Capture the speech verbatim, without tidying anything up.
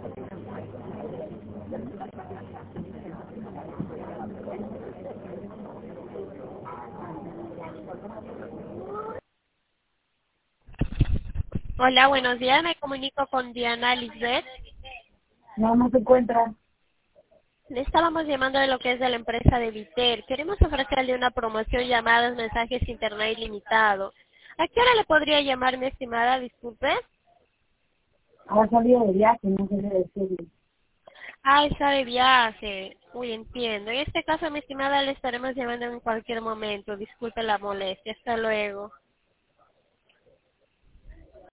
Hola, buenos días. Me comunico con Diana Lisbeth. No, no se encuentra. Le estábamos llamando de lo que es de la empresa de Viter. Queremos ofrecerle una promoción llamadas, mensajes internet ilimitado. ¿A qué hora le podría llamar, mi estimada? Disculpe. Ha salido de viaje, no sé decirle. Ah, está de viaje. Uy, entiendo. En este caso, mi estimada, le estaremos llamando en cualquier momento. Disculpe la molestia. Hasta luego.